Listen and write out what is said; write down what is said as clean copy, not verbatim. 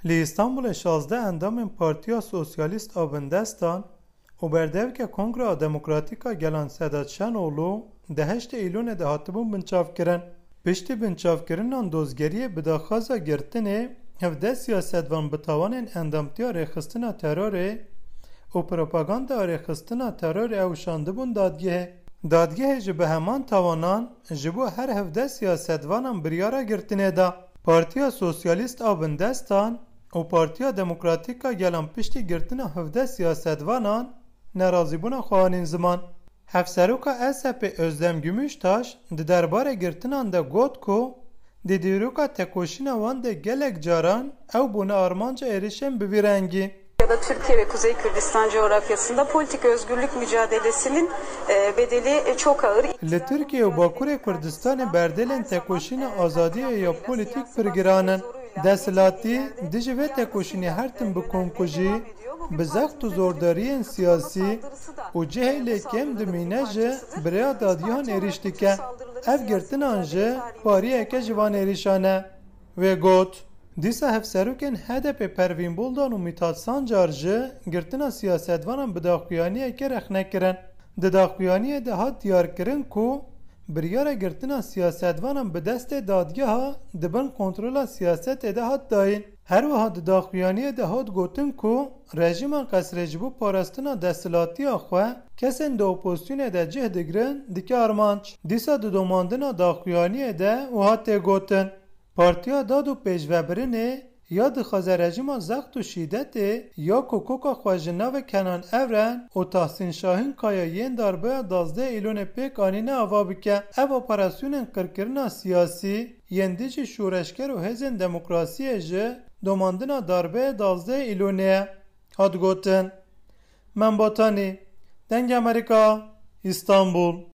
لی استانبول 16 اندام پارتیا سوسیالیست آبندستان و بردهوک کنگره دموکراتیکا گلان سداد شنولو ده 8 ایلون ده هاتبون بنچاف کرن. پشتی بنچاف کرنان دوزگریه بداخازا گرتنه هفده سیاستوان بتاوانین اندامتیا ریخستنا تروره و پروپاگاندا ریخستنا ترور اوشانده بون دادگه جبه همان تاوانان جبو هر هفده سیاستوانان بریارا گرتنه دا. پارتیا سوسیالیست آبندستان و پارتیا دموکراتیکا گلان پشتی گرتنا هفده سیاستوانان نرازی بونا خوانین زمان. هفسروکا اسپ özlem gümüştaş د درباره گرتنان ده گوت کو د دیروکا تکوشینا وان ده گلک جاران او بونا armanca erişen بویرنگی ya da Türkiye ve Kuzey Kürdistan coğrafyasında politik özgürlük mücadelesinin bedeli çok ağır. Le Türkiye ve Bakure Kürdistan'ı berdelen tekoşina azadiye ya politik pergiranen deslati dici ve tekoşini her tim bu konkuji بزخت و زورداریین سیاسی و جهل کم دمینجه برای دادیان اریشتی که اف گرتنان جه پاریه که جوان اریشانه و گوت دیسا هفسروکن هدف پروین بولدان و میتاد سانجار جه گرتنا سیاستوانان بداخویانیه که رخنه کرن دداخویانیه ده ها دیار کرن کو بریاره گرتنا سیاستوانان به دست دادگه ها دبن کنترول سیاست ده ها داین هر وها داخویانی ده هات گوتن کو رژیمان قصرجبو پارستنا دستلاتی آخوه کسین دو اپوزیسیون ده جه دگرن دیکه آرمانچ دیسا دو دوماندنا داخویانی ده و هات گوتن پارتیا دادو پیشوبرنه یا دخوازه رژیمان زخت و شیدت یا کوکوکا خواجنا و کنان اورن و تحسین شاهین کایاین دربه 12 ایلون پیک آنینه آوا بکه او اپراسیون کرکرنا سیاسی یندیج شورشگر و هزین دموکراسی جه دوماندنا دربه 12 ایلونه هاد گوتن من باتانی دنگ امریکا استانبول